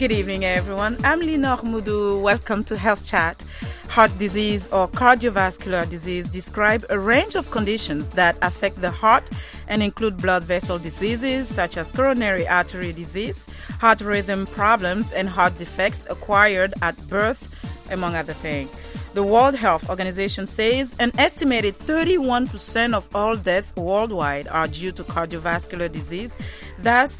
Good evening, everyone. I'm Lina Mudu. Welcome to Health Chat. Heart disease or cardiovascular disease describe a range of conditions that affect the heart and include blood vessel diseases such as coronary artery disease, heart rhythm problems, and heart defects acquired at birth, among other things. The World Health Organization says an estimated 31% of all deaths worldwide are due to cardiovascular disease. That's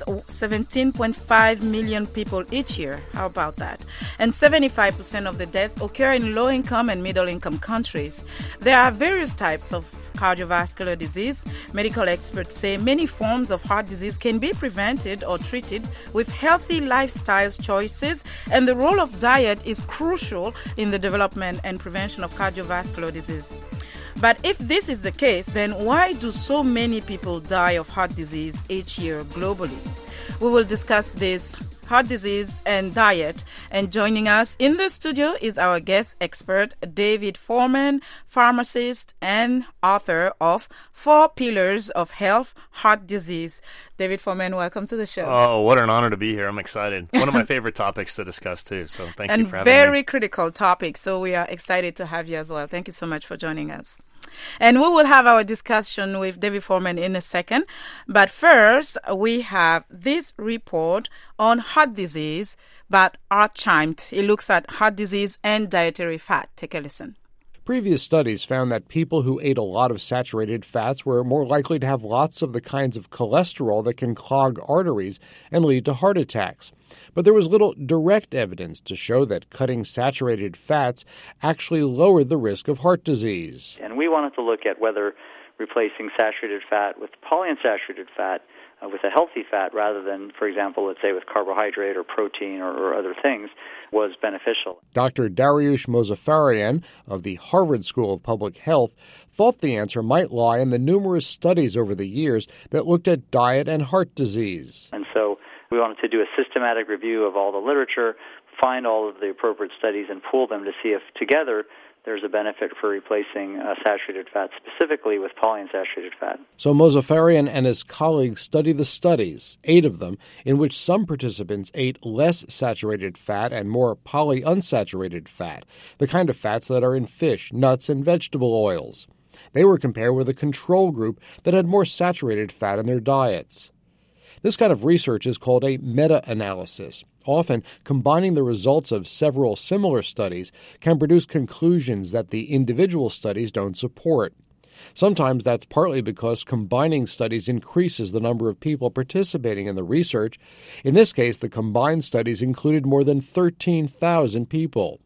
17.5 million people each year. How about that? And 75% of the deaths occur in low-income and middle-income countries. There are various types of cardiovascular disease. Medical experts say many forms of heart disease can be prevented or treated with healthy lifestyle choices, and the role of diet is crucial in the development and prevention of cardiovascular disease. But if this is the case, then why do so many people die of heart disease each year globally? We will discuss this, heart disease and diet. And joining us in the studio is our guest expert, David Foreman, pharmacist and author of 4 Pillars of Health, Heart Disease. David Foreman, welcome to the show. Oh, what an honor to be here. I'm excited. One of my favorite topics to discuss, too. So thank you for having me. And very critical topic. So we are excited to have you as well. Thank you so much for joining us. And we will have our discussion with David Foreman in a second. But first, we have this report on heart disease by Art Chimt. It looks at heart disease and dietary fat. Take a listen. Previous studies found that people who ate a lot of saturated fats were more likely to have lots of the kinds of cholesterol that can clog arteries and lead to heart attacks. But there was little direct evidence to show that cutting saturated fats actually lowered the risk of heart disease. And we wanted to look at whether replacing saturated fat with polyunsaturated fat with a healthy fat rather than, for example, let's say with carbohydrate or protein or other things was beneficial. Dr. Dariush Mozaffarian of the Harvard School of Public Health thought the answer might lie in the numerous studies over the years that looked at diet and heart disease. And so we wanted to do a systematic review of all the literature, find all of the appropriate studies, and pool them to see if together there's a benefit for replacing saturated fat, specifically with polyunsaturated fat. So Mozaffarian and his colleagues studied the studies, 8 of them, in which some participants ate less saturated fat and more polyunsaturated fat, the kind of fats that are in fish, nuts, and vegetable oils. They were compared with a control group that had more saturated fat in their diets. This kind of research is called a meta-analysis. Often, combining the results of several similar studies can produce conclusions that the individual studies don't support. Sometimes that's partly because combining studies increases the number of people participating in the research. In this case, the combined studies included more than 13,000 people.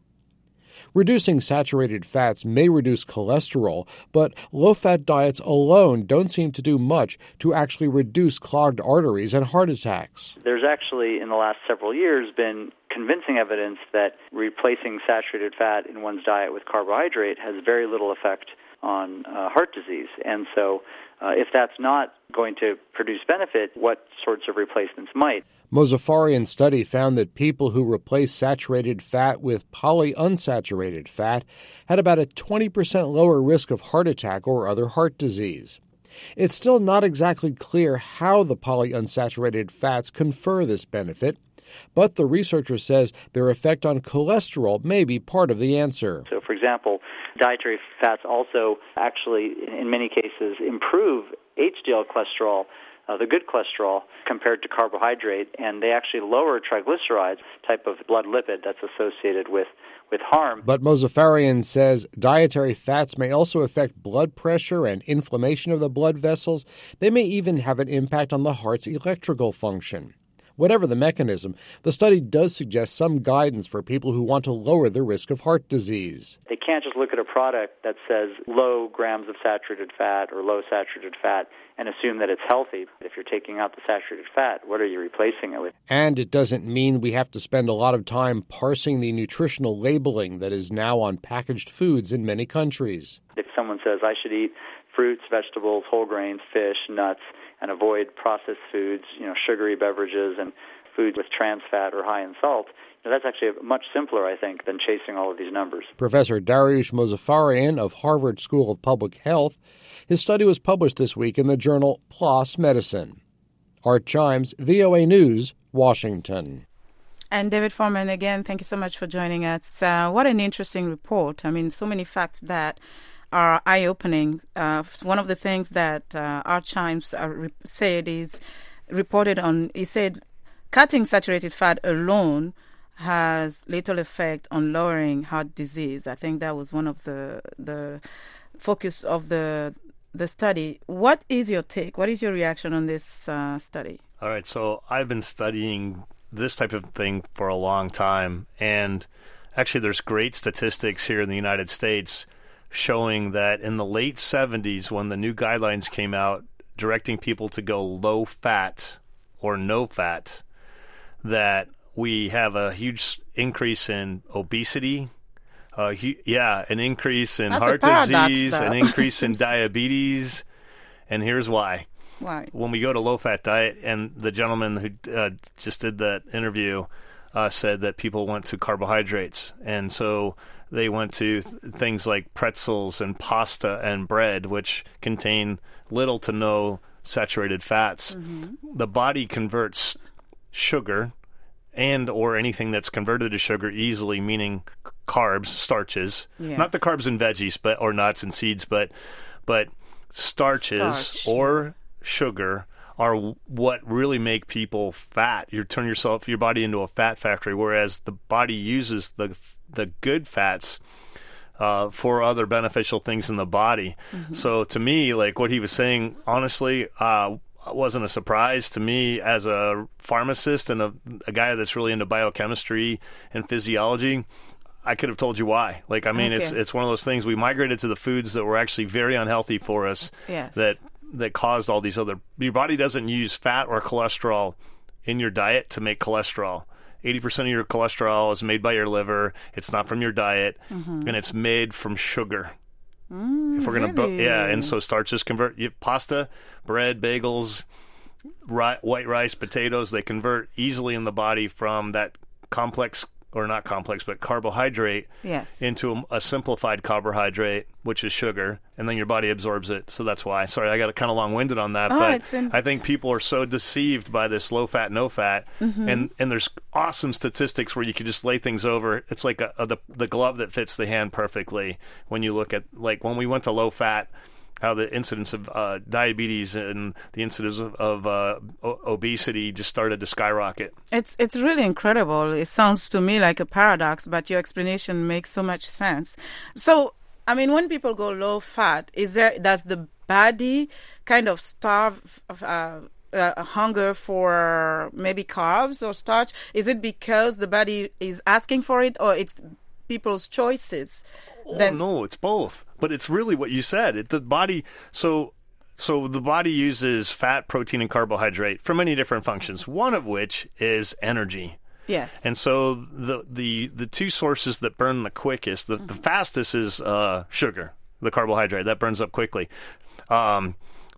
Reducing saturated fats may reduce cholesterol, but low-fat diets alone don't seem to do much to actually reduce clogged arteries and heart attacks. There's actually, in the last several years, been convincing evidence that replacing saturated fat in one's diet with carbohydrate has very little effect on heart disease. And so if that's not going to produce benefit, what sorts of replacements might? Mozaffarian's study found that people who replaced saturated fat with polyunsaturated fat had about a 20% lower risk of heart attack or other heart disease. It's still not exactly clear how the polyunsaturated fats confer this benefit, but the researcher says their effect on cholesterol may be part of the answer. So, for example, dietary fats also actually, in many cases, improve HDL cholesterol, the good cholesterol, compared to carbohydrate, and they actually lower triglycerides, type of blood lipid that's associated with harm. But Mozaffarian says dietary fats may also affect blood pressure and inflammation of the blood vessels. They may even have an impact on the heart's electrical function. Whatever the mechanism, the study does suggest some guidance for people who want to lower the risk of heart disease. They can't just look at a product that says low grams of saturated fat or low saturated fat and assume that it's healthy. If you're taking out the saturated fat, what are you replacing it with? And it doesn't mean we have to spend a lot of time parsing the nutritional labeling that is now on packaged foods in many countries. If someone says I should eat fruits, vegetables, whole grains, fish, nuts, and avoid processed foods, sugary beverages and foods with trans fat or high in salt, that's actually much simpler, I think, than chasing all of these numbers. Professor Dariush Mozaffarian of Harvard School of Public Health, his study was published this week in the journal PLOS Medicine. Art Chimes, VOA News, Washington. And David Foreman, again, thank you so much for joining us. What an interesting report. I mean, so many facts that are eye-opening. One of the things that Art Chimes said is reported on, he said, cutting saturated fat alone has little effect on lowering heart disease. I think that was one of the focus of the study. What is your take? What is your reaction on this study? All right, so I've been studying this type of thing for a long time, and actually there's great statistics here in the United States showing that in the late 70s, when the new guidelines came out directing people to go low fat or no fat, that we have a huge increase in obesity, an increase in heart disease, an increase in diabetes, and here's why. Why? When we go to low-fat diet, and the gentleman who just did that interview said that people went to carbohydrates, and so they went to things like pretzels and pasta and bread, which contain little to no saturated fats. Mm-hmm. The body converts sugar and or anything that's converted to sugar easily, meaning carbs, starches, not the carbs in veggies, or nuts and seeds, but starches or sugar are what really make people fat. You turn your body into a fat factory, whereas the body uses the good fats for other beneficial things in the body. Mm-hmm. So to me, like what he was saying, honestly, wasn't a surprise to me as a pharmacist and a guy that's really into biochemistry and physiology. I could have told you why. Like, I mean, it's one of those things. We migrated to the foods that were actually very unhealthy for us. Yes. That caused all these other. Your body doesn't use fat or cholesterol in your diet to make cholesterol. 80% of your cholesterol is made by your liver. It's not from your diet, and it's made from sugar. If we're gonna, and so starches convert pasta, bread, bagels, white rice, potatoes. They convert easily in the body from that complex, or not complex, but carbohydrate into a simplified carbohydrate, which is sugar, and then your body absorbs it. So that's why. Sorry, I got kind of long-winded on that, but I think people are so deceived by this low-fat, no-fat, and there's awesome statistics where you can just lay things over. It's like the glove that fits the hand perfectly when you look at, like, when we went to low-fat, how the incidence of diabetes and the incidence of obesity just started to skyrocket. It's really incredible. It sounds to me like a paradox, but your explanation makes so much sense. So, I mean, when people go low fat, does the body kind of starve hunger for maybe carbs or starch? Is it because the body is asking for it, or it's people's choices? No, it's both. But it's really what you said. The body, so the body uses fat, protein, and carbohydrate for many different functions. One of which is energy. Yeah. And so the two sources that burn the quickest, the fastest is sugar, the carbohydrate that burns up quickly. Fat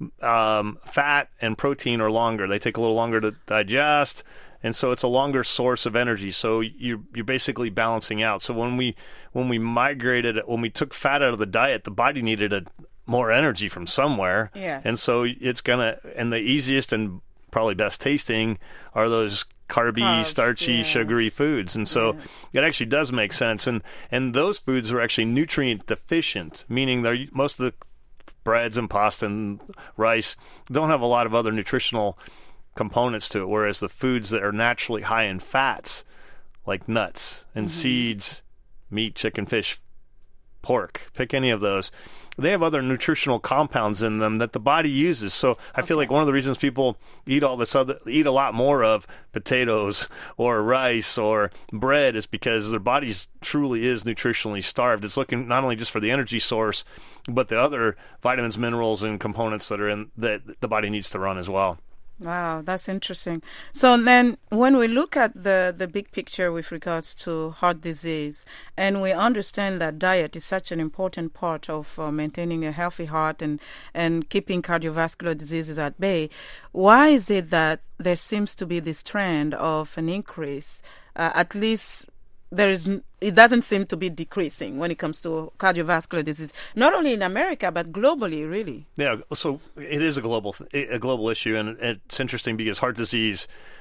and protein are longer. They take a little longer to digest. And so it's a longer source of energy. So you're basically balancing out. So when we took fat out of the diet, the body needed more energy from somewhere. Yeah. And so and the easiest and probably best tasting are those carbs, starchy, sugary foods. And so it actually does make sense. And those foods are actually nutrient deficient, meaning most of the breads and pasta and rice don't have a lot of other nutritional components to it, whereas the foods that are naturally high in fats, like nuts and seeds, meat, chicken, fish, pork, pick any of those, they have other nutritional compounds in them that the body uses. So I feel like one of the reasons people eat a lot more of potatoes or rice or bread is because their bodies truly is nutritionally starved. It's looking not only just for the energy source, but the other vitamins, minerals, and components that the body needs to run as well. Wow, that's interesting. So then when we look at the big picture with regards to heart disease, and we understand that diet is such an important part of maintaining a healthy heart and keeping cardiovascular diseases at bay, why is it that there seems to be this trend of an increase, at least it doesn't seem to be decreasing when it comes to cardiovascular disease, not only in America, but globally, really? Yeah, so it is a global issue, and it's interesting because heart disease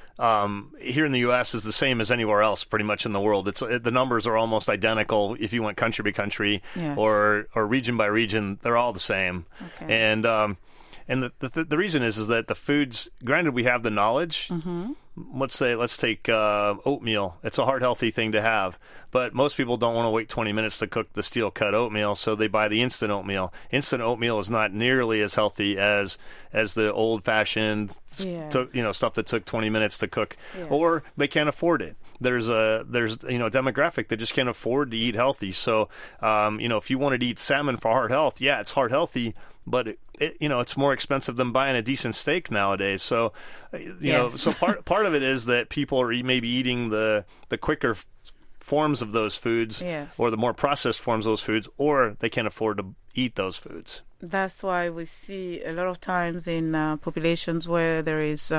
here in the U.S. is the same as anywhere else, pretty much in the world. The numbers are almost identical if you went country by country or region by region. They're all the same. Okay. And the reason is that the foods. Granted, we have the knowledge. Mm-hmm. Let's take oatmeal. It's a heart healthy thing to have, but most people don't want to wait 20 minutes to cook the steel cut oatmeal, so they buy the instant oatmeal. Instant oatmeal is not nearly as healthy as the old fashioned stuff that took 20 minutes to cook, or they can't afford it. There's a demographic that just can't afford to eat healthy. So if you wanted to eat salmon for heart health, it's heart healthy, but it's more expensive than buying a decent steak nowadays. So so part of it is that people are maybe eating the quicker forms of those foods, or the more processed forms of those foods, or they can't afford to eat those foods. That's why we see a lot of times in populations where there is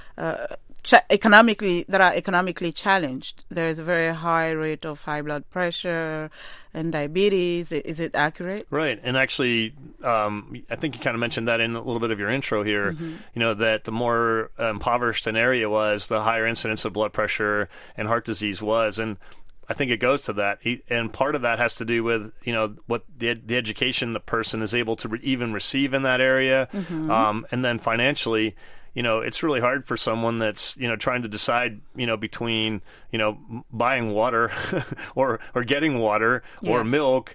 economically challenged, there is a very high rate of high blood pressure and diabetes. Is it accurate? Right. And actually, I think you kind of mentioned that in a little bit of your intro here, that the more impoverished an area was, the higher incidence of blood pressure and heart disease was. And I think it goes to that. And part of that has to do with, what the education the person is able to even receive in that area. Mm-hmm. And then financially, it's really hard for someone that's, trying to decide, between, buying water or getting water or milk,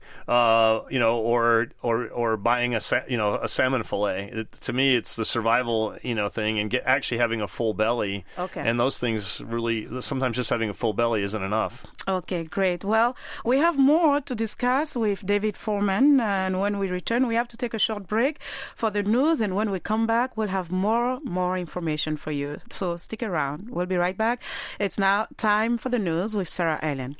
or buying a salmon fillet. To me, it's the survival, thing, and actually having a full belly. Okay. And those things really, sometimes just having a full belly isn't enough. Okay, great. Well, we have more to discuss with David Foreman, and when we return, we have to take a short break for the news, and when we come back, we'll have more information for you. So stick around. We'll be right back. It's now time for the news with Sarah Ellen.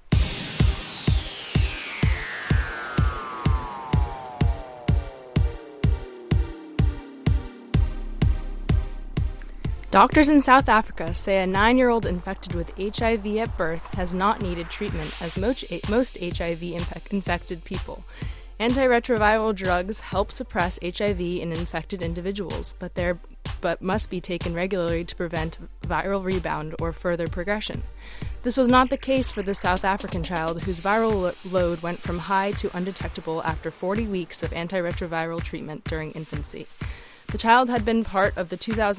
Doctors in South Africa say a 9-year-old infected with HIV at birth has not needed treatment as most HIV-infected people. Antiretroviral drugs help suppress HIV in infected individuals, but must be taken regularly to prevent viral rebound or further progression. This was not the case for the South African child, whose viral load went from high to undetectable after 40 weeks of antiretroviral treatment during infancy. The child had been part of the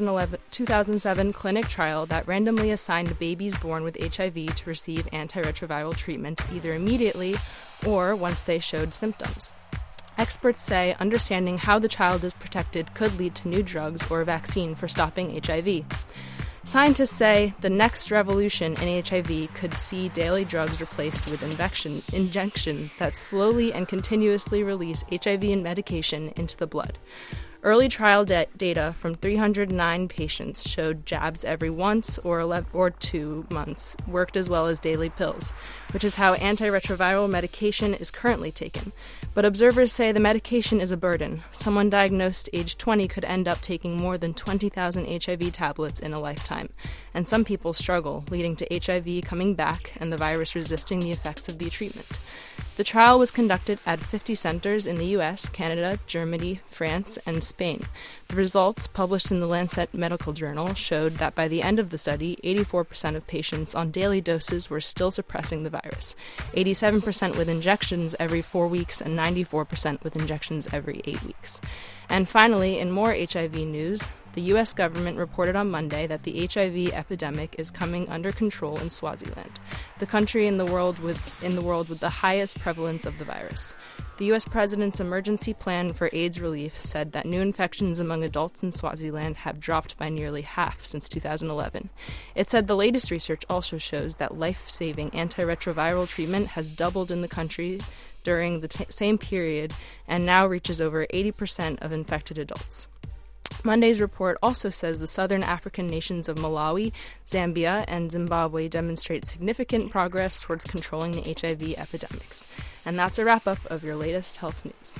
2007 clinic trial that randomly assigned babies born with HIV to receive antiretroviral treatment either immediately or once they showed symptoms. Experts say understanding how the child is protected could lead to new drugs or a vaccine for stopping HIV. Scientists say the next revolution in HIV could see daily drugs replaced with injections that slowly and continuously release HIV medication into the blood. Early trial data from 309 patients showed jabs every once or 2 months worked as well as daily pills, which is how antiretroviral medication is currently taken. But observers say the medication is a burden. Someone diagnosed age 20 could end up taking more than 20,000 HIV tablets in a lifetime, and some people struggle, leading to HIV coming back and the virus resisting the effects of the treatment. The trial was conducted at 50 centers in the US, Canada, Germany, France, and Spain. The results, published in the Lancet Medical Journal, showed that by the end of the study, 84% of patients on daily doses were still suppressing the virus, 87% with injections every 4 weeks, and 94% with injections every 8 weeks. And finally, in more HIV news, the U.S. government reported on Monday that the HIV epidemic is coming under control in Swaziland, the country in the world with the highest prevalence of the virus. The U.S. President's emergency plan for AIDS relief said that new infections among adults in Swaziland have dropped by nearly half since 2011. It said the latest research also shows that life-saving antiretroviral treatment has doubled in the country during the same period and now reaches over 80% of infected adults. Monday's report also says the southern African nations of Malawi, Zambia, and Zimbabwe demonstrate significant progress towards controlling the HIV epidemics. And that's a wrap-up of your latest health news.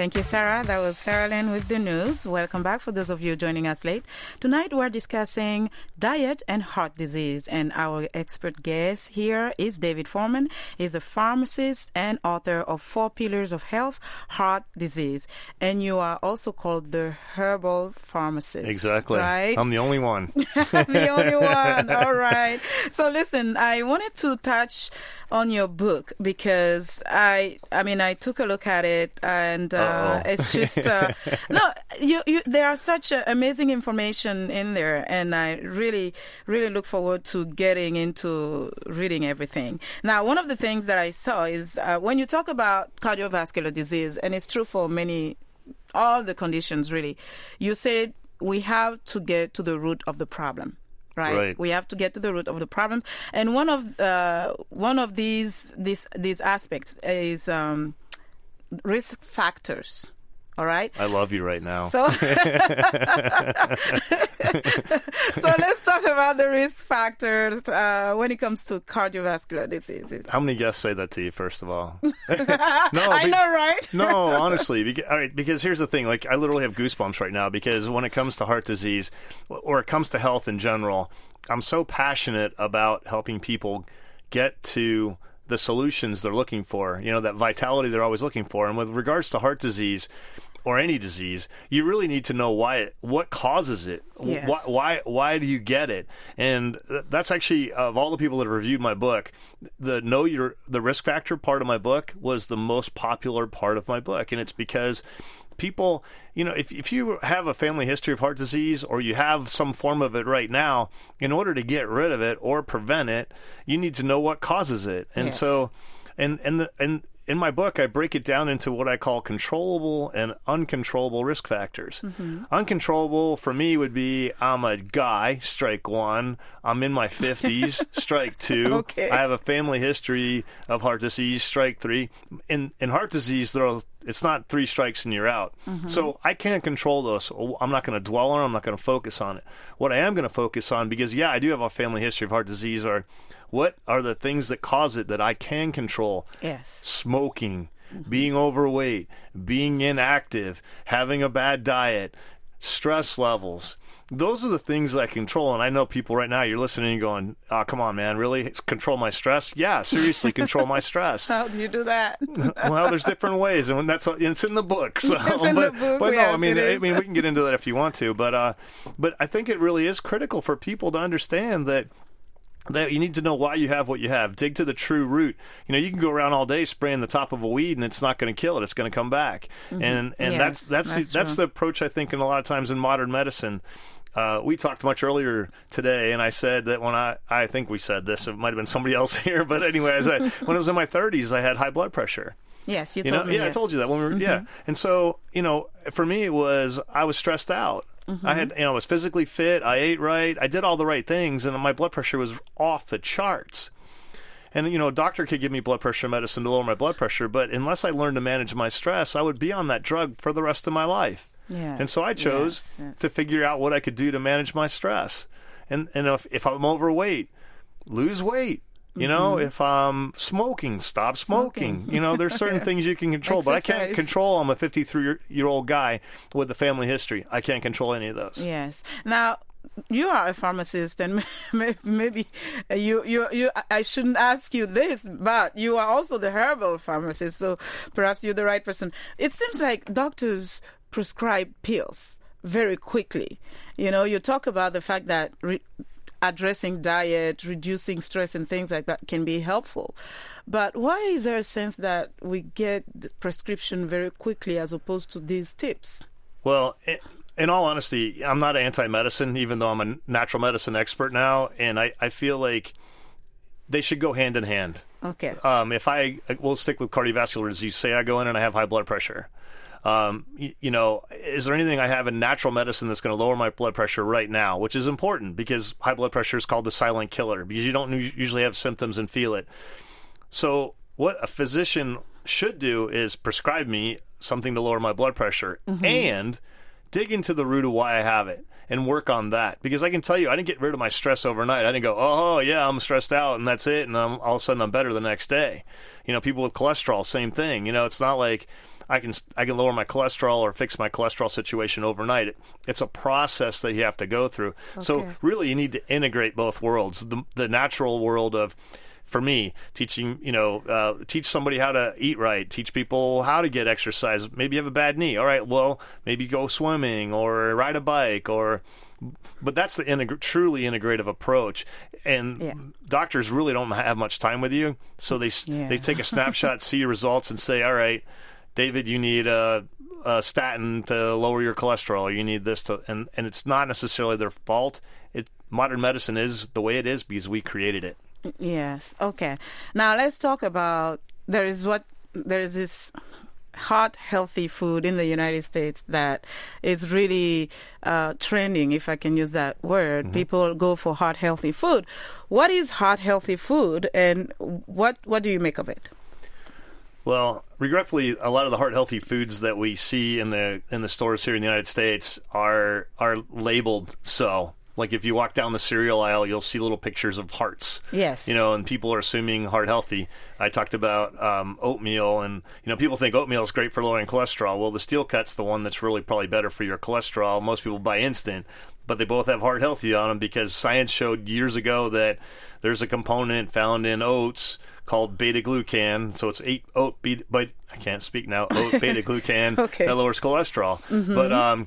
Thank you, Sarah. That was Sarah Lynn with the news. Welcome back for those of you joining us late. Tonight we're discussing diet and heart disease, and our expert guest here is David Foreman. He's a pharmacist and author of 4 Pillars of Health, Heart Disease. And you are also called the herbal pharmacist. Exactly. Right? I'm the only one. The only one. All right. So listen, I wanted to touch on your book because I took a look at it, and it's just there are such amazing information in there, and I really look forward to getting into reading everything. Now, one of the things that I saw is when you talk about cardiovascular disease, and it's true for all the conditions really, you said we have to get to the root of the problem. Right. We have to get to the root of the problem, and one of these aspects is risk factors. All right. I love you right now. So, so let's talk about the risk factors when it comes to cardiovascular diseases. How many guests say that to you, first of all? No, I know, right? No, honestly, because here's the thing. Like, I literally have goosebumps right now because when it comes to heart disease, or it comes to health in general, I'm so passionate about helping people get to the solutions they're looking for, that vitality they're always looking for. And with regards to heart disease or any disease, you really need to know what causes it. Yes. Why do you get it? And that's actually, of all the people that have reviewed my book, the risk factor part of my book was the most popular part of my book. And it's because people, if you have a family history of heart disease or you have some form of it right now, in order to get rid of it or prevent it, you need to know what causes it. And yes. So, and in my book, I break it down into what I call controllable and uncontrollable risk factors. Mm-hmm. Uncontrollable for me would be I'm a guy, strike 1. I'm in my 50s, strike 2. Okay. I have a family history of heart disease, strike 3. In heart disease, it's not 3 strikes and you're out. Mm-hmm. So I can't control those. I'm not going to dwell on it. I'm not going to focus on it. What I am going to focus on, because, I do have a family history of heart disease, are what are the things that cause it that I can control? Yes. Smoking, being overweight, being inactive, having a bad diet, stress levels. Those are the things that I control. And I know people right now, you're listening and going, oh, come on, man, really? Control my stress? Yeah, seriously, control my stress. How do you do that? Well, there's different ways, and it's in the book. So, it's in the book, but yes, no, I mean, we can get into that if you want to. But I think it really is critical for people to understand that you need to know why you have what you have. Dig to the true root. You can go around all day spraying the top of a weed and it's not going to kill it. It's going to come back. Mm-hmm. And yes, that's the approach I think in a lot of times in modern medicine. We talked much earlier today, and I said that when I think we said this, it might have been somebody else here, but anyway, when I was in my 30s, I had high blood pressure. Yes, you told me. Yeah, yes. I told you that when we were, mm-hmm. Yeah. And so, for me, I was stressed out. Mm-hmm. I was physically fit. I ate right. I did all the right things, and my blood pressure was off the charts. And, a doctor could give me blood pressure medicine to lower my blood pressure, but unless I learned to manage my stress, I would be on that drug for the rest of my life. Yeah. And so I chose to figure out what I could do to manage my stress. And if I'm overweight, lose weight. Mm-hmm. If I'm smoking, stop smoking. There's certain things you can control, but I can't control. I'm a 53-year-old guy with a family history. I can't control any of those. Yes. Now, you are a pharmacist, and maybe you I shouldn't ask you this, but you are also the herbal pharmacist, so perhaps you're the right person. It seems like doctors prescribe pills very quickly. You talk about the fact that addressing diet, reducing stress and things like that can be helpful. But why is there a sense that we get the prescription very quickly as opposed to these tips? Well, in all honesty, I'm not anti-medicine, even though I'm a natural medicine expert now, and I feel like they should go hand in hand. Okay. We'll stick with cardiovascular disease. Say I go in and I have high blood pressure. Is there anything I have in natural medicine that's going to lower my blood pressure right now, which is important because high blood pressure is called the silent killer because you don't usually have symptoms and feel it. So what a physician should do is prescribe me something to lower my blood pressure mm-hmm. and dig into the root of why I have it and work on that. Because I can tell you, I didn't get rid of my stress overnight. I didn't go, oh, yeah, I'm stressed out and that's it. And all of a sudden I'm better the next day. People with cholesterol, same thing. It's not like I can lower my cholesterol or fix my cholesterol situation overnight. It's a process that you have to go through. Okay. So really, you need to integrate both worlds: the natural world of, for me, teaching, teach somebody how to eat right, teach people how to get exercise. Maybe you have a bad knee. All right, well, maybe go swimming or ride a bike but that's the truly integrative approach. And doctors really don't have much time with you. So they take a snapshot, see your results, and say, all right, David, you need a statin to lower your cholesterol. You need this and it's not necessarily their fault. Modern medicine is the way it is because we created it. Yes. Okay. Now let's talk about, there is this heart healthy food in the United States that is really trending, if I can use that word. Mm-hmm. People go for heart healthy food. What is heart healthy food, and what do you make of it? Well, regretfully, a lot of the heart healthy foods that we see in the stores here in the United States are labeled so. Like if you walk down the cereal aisle, you'll see little pictures of hearts. Yes. And people are assuming heart healthy. I talked about oatmeal, and people think oatmeal is great for lowering cholesterol. Well, the Steel Cut's the one that's really probably better for your cholesterol. Most people buy instant, but they both have heart healthy on them because science showed years ago that there's a component found in oats called beta-glucan. So it's oat beta-glucan okay. that lowers cholesterol. Mm-hmm. But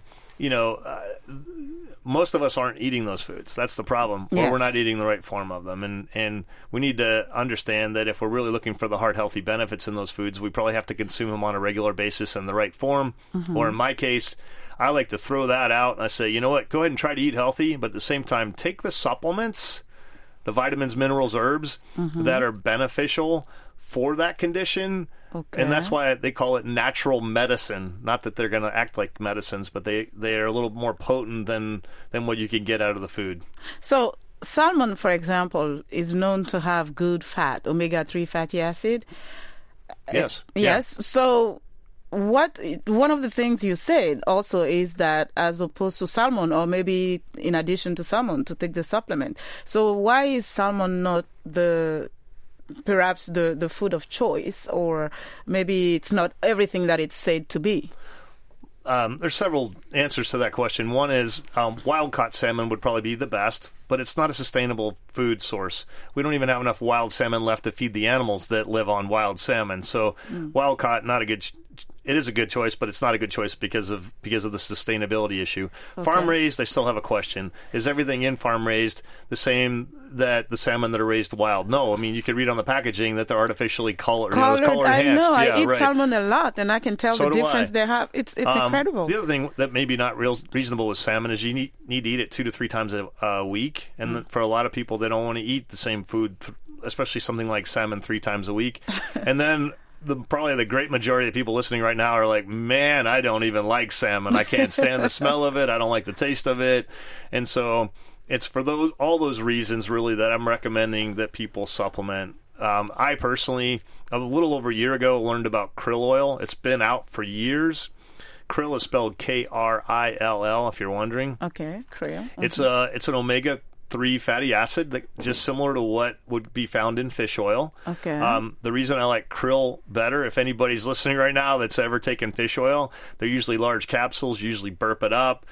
most of us aren't eating those foods. That's the problem. Yes. Or we're not eating the right form of them. And we need to understand that if we're really looking for the heart-healthy benefits in those foods, we probably have to consume them on a regular basis in the right form. Mm-hmm. Or in my case, I like to throw that out and I say, you know what, go ahead and try to eat healthy, but at the same time, take the supplements, the vitamins, minerals, herbs that are beneficial for that condition. Okay. And that's why they call it natural medicine. Not that they're going to act like medicines, but they are a little more potent than what you can get out of the food. So salmon, for example, is known to have good fat, omega-3 fatty acid. Yes. Yes. Yeah. So one of the things you said also is that as opposed to salmon, or maybe in addition to salmon, to take the supplement. So why is salmon not perhaps the food of choice, or maybe it's not everything that it's said to be? There's several answers to that question. One is wild-caught salmon would probably be the best, but it's not a sustainable food source. We don't even have enough wild salmon left to feed the animals that live on wild salmon. So wild-caught, not a good it is a good choice, but it's not a good choice because of the sustainability issue. Okay. Farm raised, I still have a question. Is everything in farm raised the same that the salmon that are raised wild? No. I mean, you could read on the packaging that they're artificially colored enhanced. I know. I eat right. salmon a lot, and I can tell the difference they have. It's incredible. The other thing that maybe not reasonable with salmon is you need to eat it 2 to 3 times a week, and for a lot of people, they don't want to eat the same food, especially something like salmon 3 times a week, and then. Probably the great majority of people listening right now are like, man, I don't even like salmon. I can't stand the smell of it. I don't like the taste of it. And so it's for all those reasons, really, that I'm recommending that people supplement. I personally, a little over a year ago, learned about krill oil. It's been out for years. Krill is spelled Krill, if you're wondering. Okay, krill. Okay. It's an omega-3 fatty acid that just similar to what would be found in fish oil. Okay. The reason I like krill better, if anybody's listening right now that's ever taken fish oil, they're usually large capsules, usually burp it up,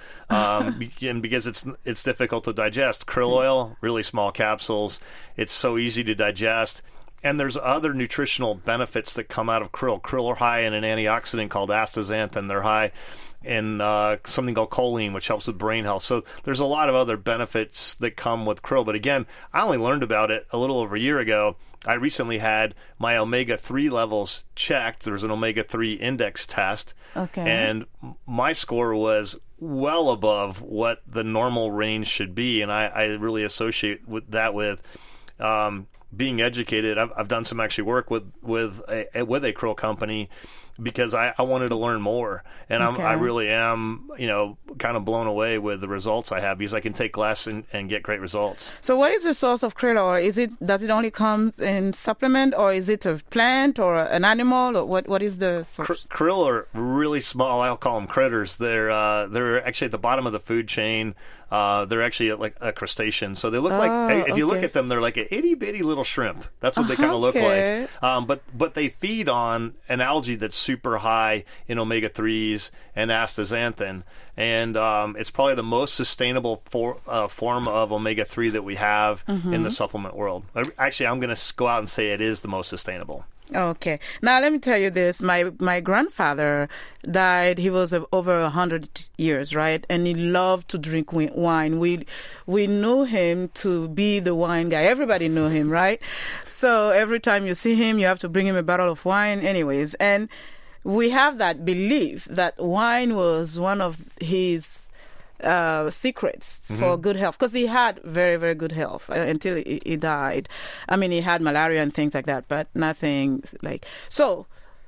and because it's difficult to digest. Krill oil, really small capsules. It's so easy to digest. And there's other nutritional benefits that come out of krill. Krill are high in an antioxidant called astaxanthin. They're high in something called choline, which helps with brain health. So there's a lot of other benefits that come with krill. But again, I only learned about it a little over a year ago. I recently had my omega-3 levels checked. There was an omega-3 index test. Okay. And my score was well above what the normal range should be. And I really associate that with being educated. I've done some actually work with a krill company because I wanted to learn more, and I really am, kind of blown away with the results I have because I can take less and get great results. So, what is the source of krill? Or does it only come in supplement, or is it a plant or an animal, or what is the source? Krill are really small. I'll call them critters. They're actually at the bottom of the food chain. They're actually like a crustacean. So they look like, if you look at them, they're like an itty bitty little shrimp. That's what they kind of look like. But they feed on an algae that's super high in omega-3s and astaxanthin. And it's probably the most sustainable form of omega-3 that we have in the supplement world. Actually, I'm going to go out and say it is the most sustainable. Okay. Now, let me tell you this. My grandfather died. He was over 100 years, right? And he loved to drink wine. We knew him to be the wine guy. Everybody knew him, right? So every time you see him, you have to bring him a bottle of wine anyways. And we have that belief that wine was one of his secrets for good health, because he had very, very good health until he died. I mean, he had malaria and things like that, but nothing like... So,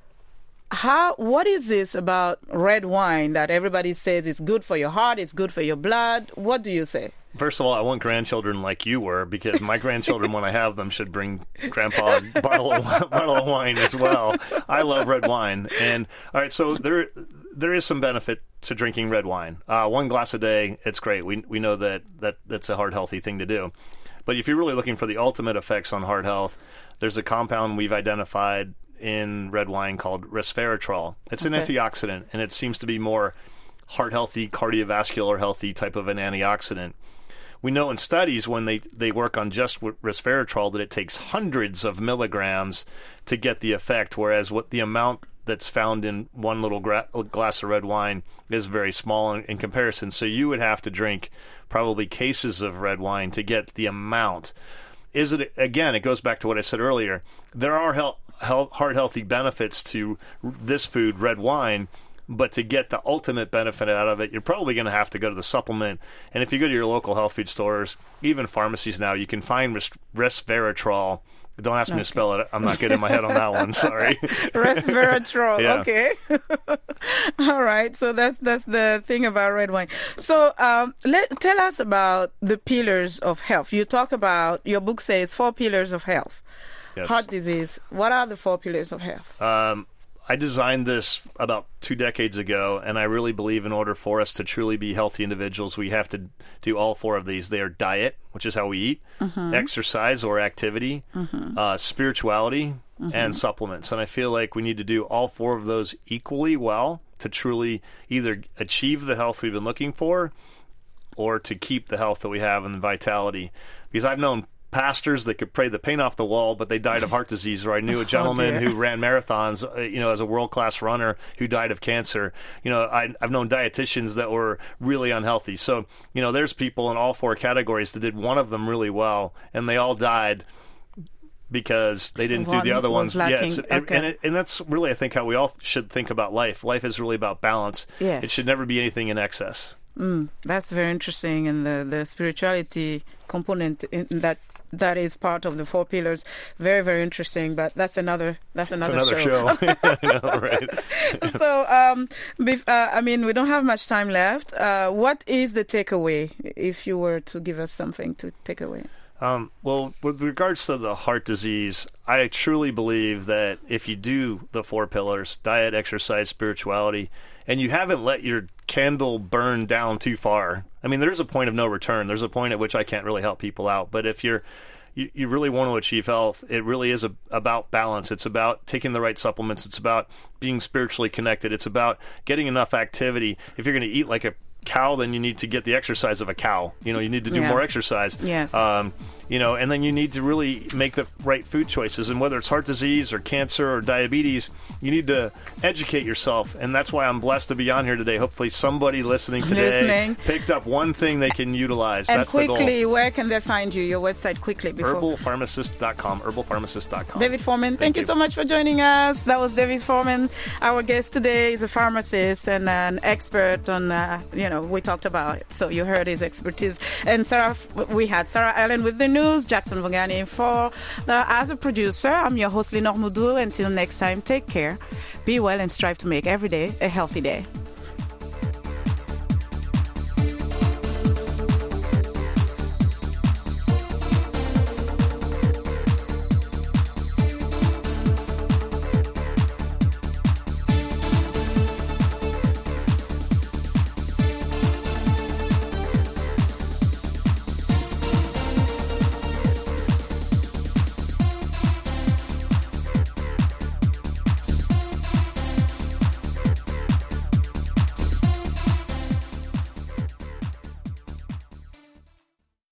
what is this about red wine that everybody says is good for your heart, it's good for your blood? What do you say? First of all, I want grandchildren like you were, because my grandchildren, when I have them, should bring Grandpa a bottle of wine as well. I love red wine. And, all right, so there is some benefit to drinking red wine. 1 glass a day, it's great. We know that's a heart healthy thing to do. But if you're really looking for the ultimate effects on heart health, there's a compound we've identified in red wine called resveratrol. It's an antioxidant, and it seems to be more heart healthy, cardiovascular healthy type of an antioxidant. We know in studies when they work on just resveratrol that it takes hundreds of milligrams to get the effect, whereas what the amount that's found in one little glass of red wine is very small in comparison. So you would have to drink probably cases of red wine to get the amount. Again, it goes back to what I said earlier. There are heart healthy benefits to this food, red wine, but to get the ultimate benefit out of it, you're probably going to have to go to the supplement. And if you go to your local health food stores, even pharmacies now, you can find resveratrol. Don't ask me to spell it. I'm not getting my head on that one. Sorry. Resveratrol. Yeah. Okay. All right. So that's the thing about red wine. So tell us about the pillars of health. You talk about, your book says 4 pillars of health. Yes. Heart disease. What are the 4 pillars of health? I designed this about 2 decades ago, and I really believe in order for us to truly be healthy individuals, we have to do all 4 of these. They are diet, which is how we eat, exercise or activity, spirituality, and supplements. And I feel like we need to do all 4 of those equally well to truly either achieve the health we've been looking for or to keep the health that we have and the vitality. Because I've known pastors that could pray the paint off the wall, but they died of heart disease. Or I knew a gentleman who ran marathons, as a world-class runner who died of cancer. I've known dietitians that were really unhealthy. So, there's people in all 4 categories that did one of them really well, and they all died because they didn't do the other ones. Yes, and that's really, I think, how we all should think about life. Life is really about balance. Yes. It should never be anything in excess. That's very interesting, and the spirituality component in that is part of the 4 pillars. Very, very interesting, but that's another show. I know, right? So, we don't have much time left. What is the takeaway, if you were to give us something to take away? Well, with regards to the heart disease, I truly believe that if you do the 4 pillars, diet, exercise, spirituality, and you haven't let your candle burn down too far, there's a point of no return. There's a point at which I can't really help people out. But if you really want to achieve health, it really is about balance. It's about taking the right supplements. It's about being spiritually connected. It's about getting enough activity. If you're going to eat like a cow, then you need to get the exercise of a cow. You need to do more exercise. Yes. And then you need to really make the right food choices. And whether it's heart disease or cancer or diabetes, you need to educate yourself. And that's why I'm blessed to be on here today. Hopefully somebody listening today picked up one thing they can utilize. And that's quickly, the goal. where can they find you? Your website quickly. Herbalpharmacist.com. Herbalpharmacist.com. David Foreman, thank you so much for joining us. That was David Foreman. Our guest today is a pharmacist and an expert on, we talked about it. So you heard his expertise. And we had Sarah Allen with the news, Jackson Vongani as a producer. I'm your host, Lenore Moudou. Until next time, take care, be well, and strive to make every day a healthy day.